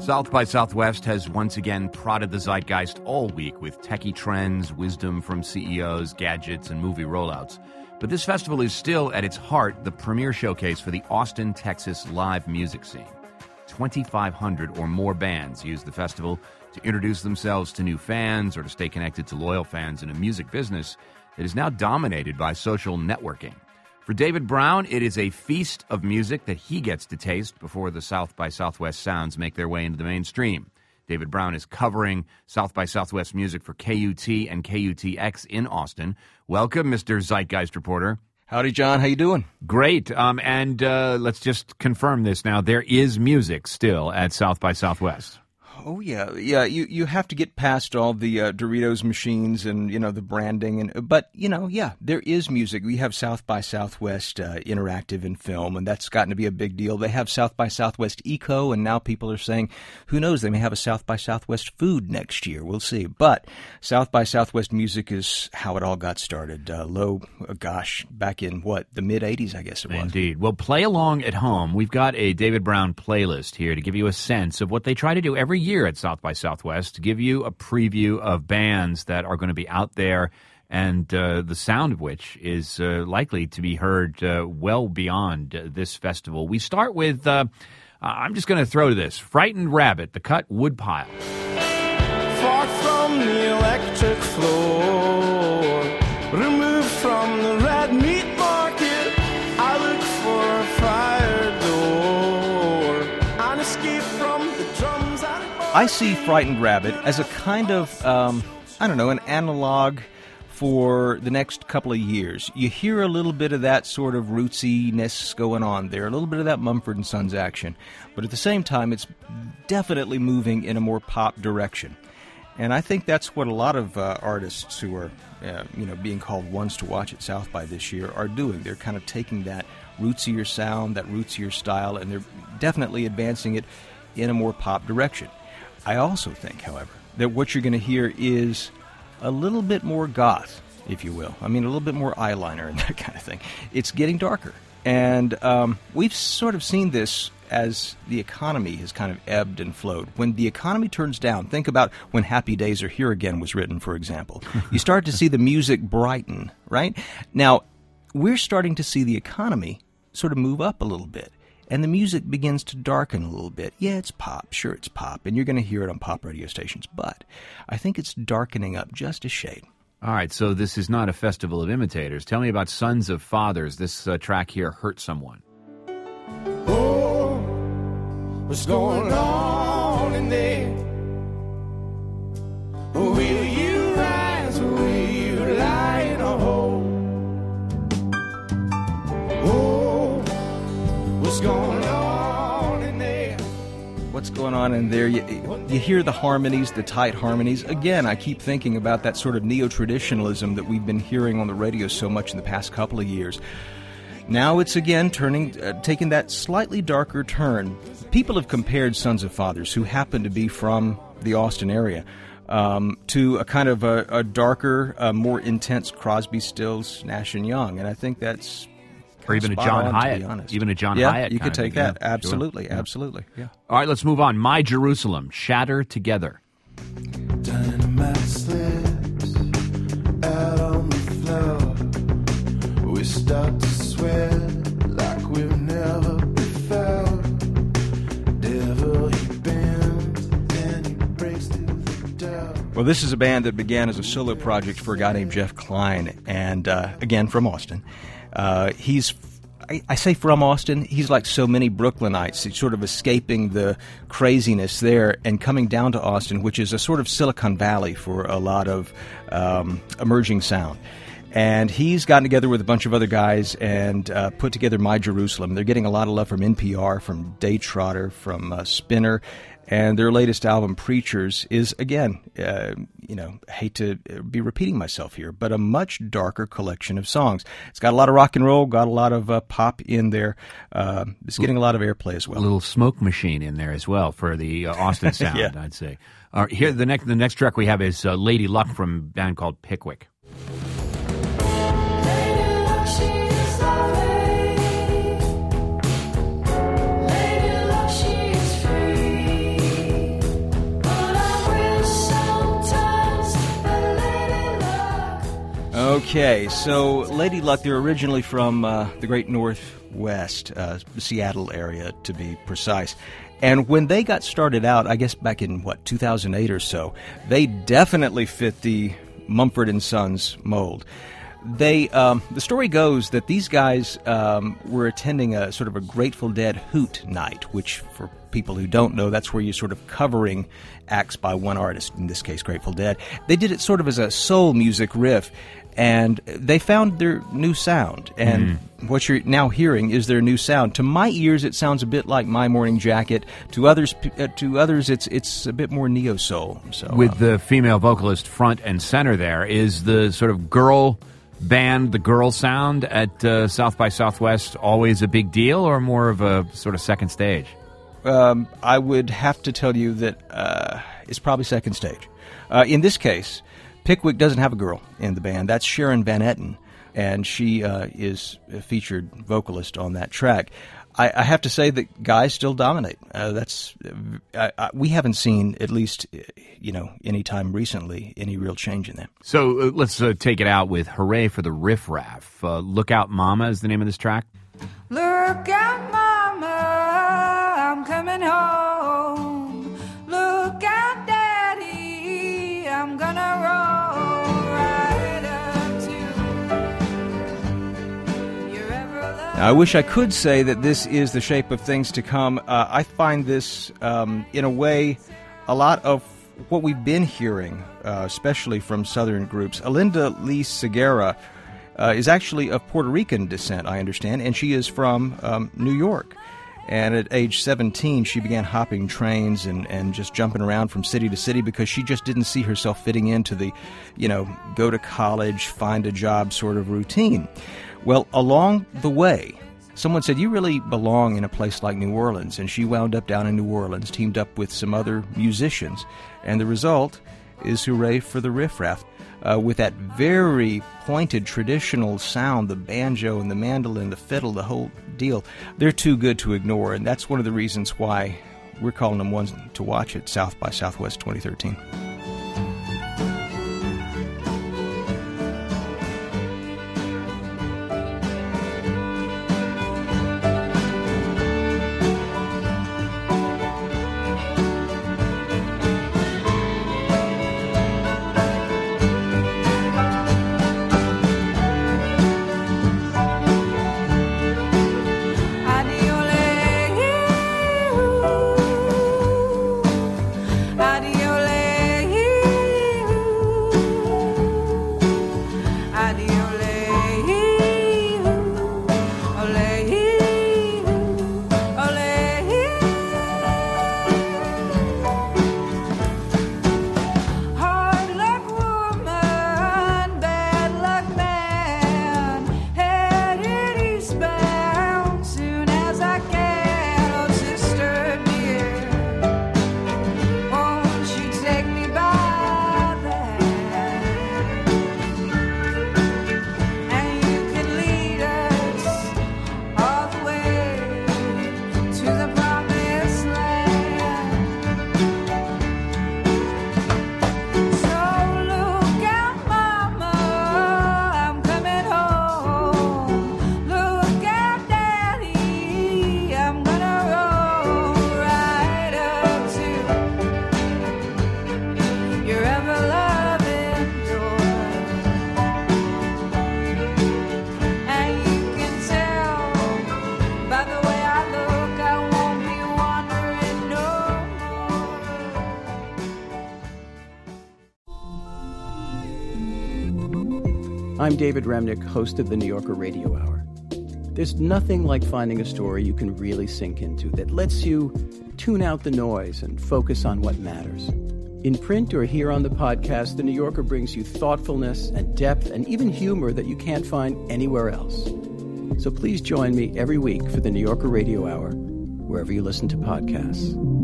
South by Southwest has once again prodded the zeitgeist all week with techie trends, wisdom from CEOs, gadgets, and movie rollouts. But this festival is still, at its heart, the premier showcase for the Austin, Texas live music scene. 2,500 or more bands use the festival to introduce themselves to new fans or to stay connected to loyal fans in a music business that is now dominated by social networking. For David Brown, it is a feast of music that he gets to taste before the South by Southwest sounds make their way into the mainstream. David Brown is covering South by Southwest music for KUT and KUTX in Austin. Welcome, Mr. Zeitgeist Reporter. Howdy, John. How you doing? Great. And let's just confirm this now. There is music still at South by Southwest. Oh, yeah. You have to get past all the Doritos machines and, the branding. But there is music. We have South by Southwest Interactive in Film, and that's gotten to be a big deal. They have South by Southwest Eco, and now people are saying, who knows, they may have a South by Southwest Food next year. We'll see. But South by Southwest music is how it all got started. Back in, the mid-'80s, I guess it was. Indeed. Well, play along at home. We've got a David Brown playlist here to give you a sense of what they try to do every year at South by Southwest, to give you a preview of bands that are going to be out there and the sound of which is likely to be heard well beyond this festival. We start with, I'm just going to throw to this, Frightened Rabbit, The Cut Woodpile. Far from the electric floor, removed from the red meat market, I look for a fire door, and escape from the drums and I see Frightened Rabbit as a kind of, an analog for the next couple of years. You hear a little bit of that sort of rootsiness going on there, a little bit of that Mumford & Sons action. But at the same time, it's definitely moving in a more pop direction. And I think that's what a lot of artists who are, being called ones to watch at South by this year are doing. They're kind of taking that rootsier sound, that rootsier style, and they're definitely advancing it in a more pop direction. I also think, however, that what you're going to hear is a little bit more goth, if you will. I mean, a little bit more eyeliner and that kind of thing. It's getting darker. And we've sort of seen this as the economy has kind of ebbed and flowed. When the economy turns down, think about when Happy Days Are Here Again was written, for example. You start to see the music brighten, right? Now, we're starting to see the economy sort of move up a little bit. And the music begins to darken a little bit. Yeah, it's pop. Sure, it's pop. And you're going to hear it on pop radio stations. But I think it's darkening up just a shade. All right, so this is not a festival of imitators. Tell me about Sons of Fathers. This track here, Hurt Someone. oh, what's going on in there? Will you rise or will you lie in a hole? Oh, what's going on in there? What's going on in there? You hear the harmonies, the tight harmonies. Again, I keep thinking about that sort of neo-traditionalism that we've been hearing on the radio so much in the past couple of years. Now it's again taking that slightly darker turn. People have compared Sons of Fathers, who happen to be from the Austin area, to a kind of a darker, more intense Crosby, Stills, Nash & Young. And I think that's... Or even a John Hyatt. Even a John Hyatt. Yeah, you could take that. Yeah, absolutely, sure. absolutely. Yeah. All right, let's move on. My Jerusalem, Shatter Together. Dynamite slips out on the floor. We start to sweat like we've never before. Devil, he bends and he breaks through the door. Well, this is a band that began as a solo project for a guy named Jeff Klein, and again, from Austin. I say from Austin, he's like so many Brooklynites. He's sort of escaping the craziness there and coming down to Austin, which is a sort of Silicon Valley for a lot of emerging sound. And he's gotten together with a bunch of other guys and put together My Jerusalem. They're getting a lot of love from NPR, from Day Trotter, from Spinner. And their latest album, Preachers, is, again, hate to be repeating myself here, but a much darker collection of songs. It's got a lot of rock and roll, got a lot of pop in there. It's getting a lot of airplay as well. A little Smoke Machine in there as well for the Austin sound, Yeah. I'd say. Here, the next track we have is Lady Luck from a band called Pickwick. Okay, so Lady Luck, they're originally from the Great Northwest, the Seattle area to be precise. And when they got started out, I guess back in, 2008 or so, they definitely fit the Mumford & Sons mold. They, the story goes that these guys were attending a sort of a Grateful Dead hoot night, which for people who don't know, that's where you're sort of covering acts by one artist, in this case Grateful Dead. They did it sort of as a soul music riff, and they found their new sound. And what you're now hearing is their new sound. To my ears, it sounds a bit like My Morning Jacket. To others, it's a bit more neo-soul. So, with the female vocalist front and center there, is the sort of girl band, the girl sound at South by Southwest always a big deal, or more of a sort of second stage? I would have to tell you that it's probably second stage. In this case, Pickwick doesn't have a girl in the band. That's Sharon Van Etten, and she is a featured vocalist on that track. I have to say that guys still dominate. We haven't seen, at least any time recently, any real change in that. So let's take it out with "Hooray for the Riff Raff." "Look Out Mama" is the name of this track. Look out, Mama, I'm coming home. Look out, Daddy, I'm gonna roll right up to your everlasting. I wish I could say that this is the shape of things to come. I find this, in a way, a lot of what we've been hearing, especially from Southern groups. Alinda Lee Segarra is actually of Puerto Rican descent, I understand, and she is from New York. And at age 17, she began hopping trains and just jumping around from city to city because she just didn't see herself fitting into the, go to college, find a job sort of routine. Well, along the way, someone said, you really belong in a place like New Orleans. And she wound up down in New Orleans, teamed up with some other musicians. And the result is Hooray for the Riff Raff. With that very pointed traditional sound, the banjo and the mandolin, the fiddle, the whole deal, they're too good to ignore. And that's one of the reasons why we're calling them ones to watch at South by Southwest 2013. I'm David Remnick, host of the New Yorker Radio Hour. There's nothing like finding a story you can really sink into that lets you tune out the noise and focus on what matters. In print or here on the podcast, the New Yorker brings you thoughtfulness and depth and even humor that you can't find anywhere else. So please join me every week for the New Yorker Radio Hour, wherever you listen to podcasts.